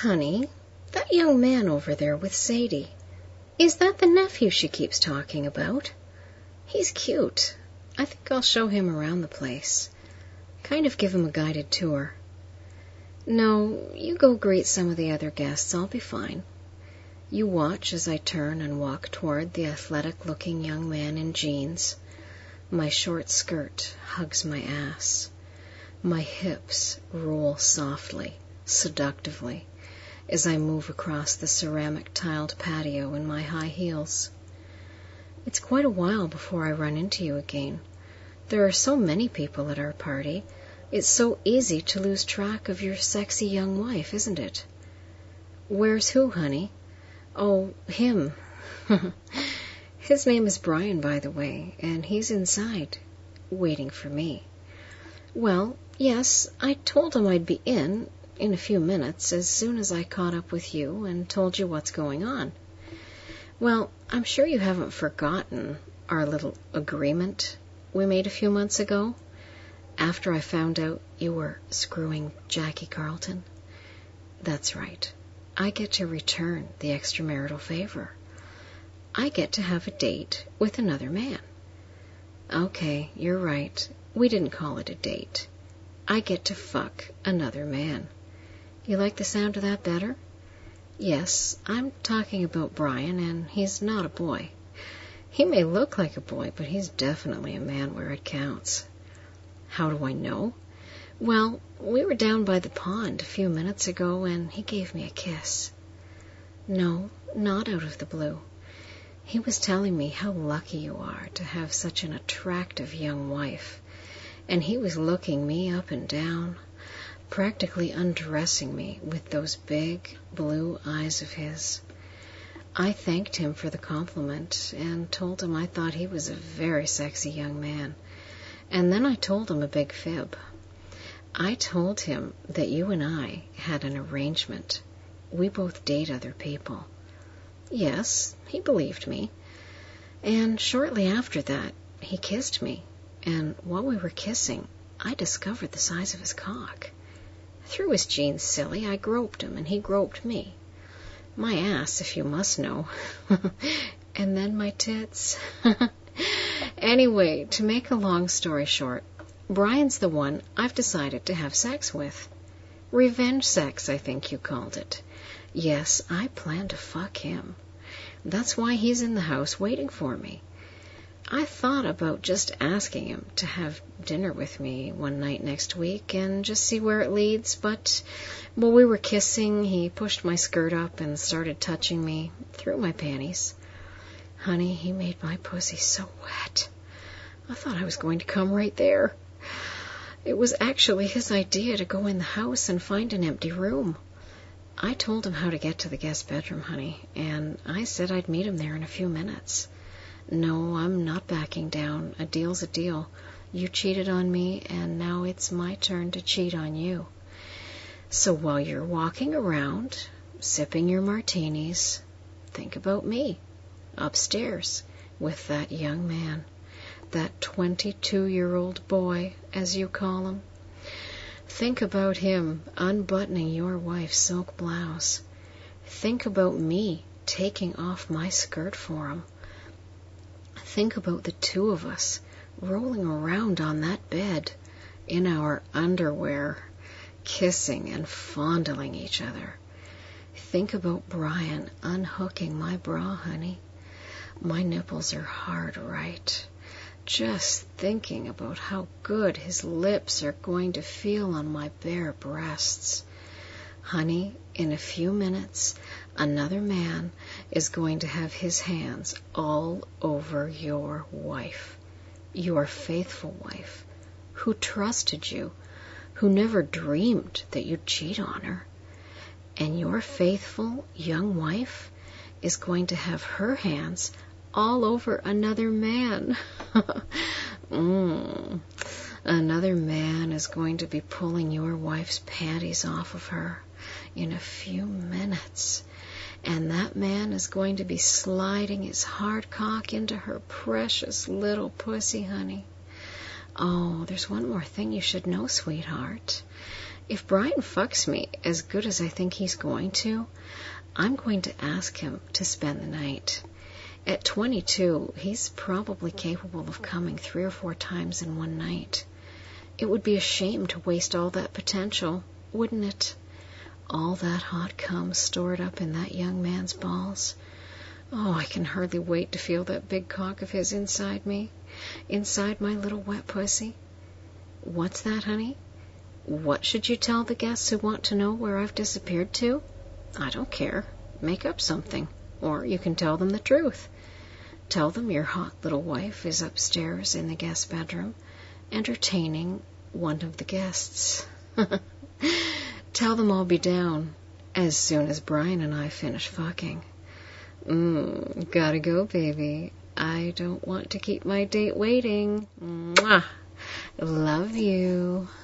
Honey, that young man over there with Sadie, is that the nephew she keeps talking about? He's cute. I think I'll show him around the place. Kind of give him a guided tour. No, you go greet some of the other guests. I'll be fine. You watch as I turn and walk toward the athletic-looking young man in jeans. My short skirt hugs my ass. My hips roll softly, seductively, as I move across the ceramic-tiled patio in my high heels. It's quite a while before I run into you again. There are so many people at our party. It's so easy to lose track of your sexy young wife, isn't it? Where's who, honey? Oh, him. His name is Brian, by the way, and he's inside, waiting for me. Well, yes, I told him I'd be in a few minutes, as soon as I caught up with you and told you what's going on. Well, I'm sure you haven't forgotten our little agreement we made a few months ago, after I found out you were screwing Jackie Carlton. That's right. I get to return the extramarital favor. I get to have a date with another man. Okay, you're right. We didn't call it a date. I get to fuck another man. You like the sound of that better? Yes, I'm talking about Brian, and he's not a boy. He may look like a boy, but he's definitely a man where it counts. How do I know? Well, we were down by the pond a few minutes ago, and he gave me a kiss. No, not out of the blue. He was telling me how lucky you are to have such an attractive young wife, and he was looking me up and down, practically undressing me with those big blue eyes of his. I thanked him for the compliment and told him I thought he was a very sexy young man. And then I told him a big fib. I told him that you and I had an arrangement. We both date other people. Yes, he believed me. And shortly after that, he kissed me. And while we were kissing, I discovered the size of his cock. Through his jeans, silly, I groped him, and he groped me. My ass, if you must know. And then my tits. Anyway, to make a long story short, Brian's the one I've decided to have sex with. Revenge sex, I think you called it. Yes, I plan to fuck him. That's why he's in the house waiting for me. I thought about just asking him to have dinner with me one night next week and just see where it leads, but while we were kissing, he pushed my skirt up and started touching me through my panties. Honey, he made my pussy so wet. I thought I was going to come right there. It was actually his idea to go in the house and find an empty room. I told him how to get to the guest bedroom, honey, and I said I'd meet him there in a few minutes. No, I'm not backing down. A deal's a deal. You cheated on me, and now it's my turn to cheat on you. So while you're walking around, sipping your martinis, think about me, upstairs, with that young man, that 22-year-old boy, as you call him. Think about him unbuttoning your wife's silk blouse. Think about me taking off my skirt for him. Think about the two of us rolling around on that bed in our underwear, kissing and fondling each other. Think about Brian unhooking my bra, honey. My nipples are hard, right? Just thinking about how good his lips are going to feel on my bare breasts. Honey, in a few minutes, another man is going to have his hands all over your wife, your faithful wife, who trusted you, who never dreamed that you'd cheat on her. And your faithful young wife is going to have her hands all over another man. Another man is going to be pulling your wife's panties off of her in a few minutes. And that man is going to be sliding his hard cock into her precious little pussy, honey. Oh, there's one more thing you should know, sweetheart. If Brian fucks me as good as I think he's going to, I'm going to ask him to spend the night. At 22, he's probably capable of coming 3 or 4 times in one night. It would be a shame to waste all that potential, wouldn't it? All that hot cum stored up in that young man's balls. Oh, I can hardly wait to feel that big cock of his inside me, inside my little wet pussy. What's that, honey? What should you tell the guests who want to know where I've disappeared to? I don't care. Make up something. Or you can tell them the truth. Tell them your hot little wife is upstairs in the guest bedroom, entertaining one of the guests. Tell them I'll be down as soon as Brian and I finish fucking. Gotta go, baby. I don't want to keep my date waiting. Mwah! Love you.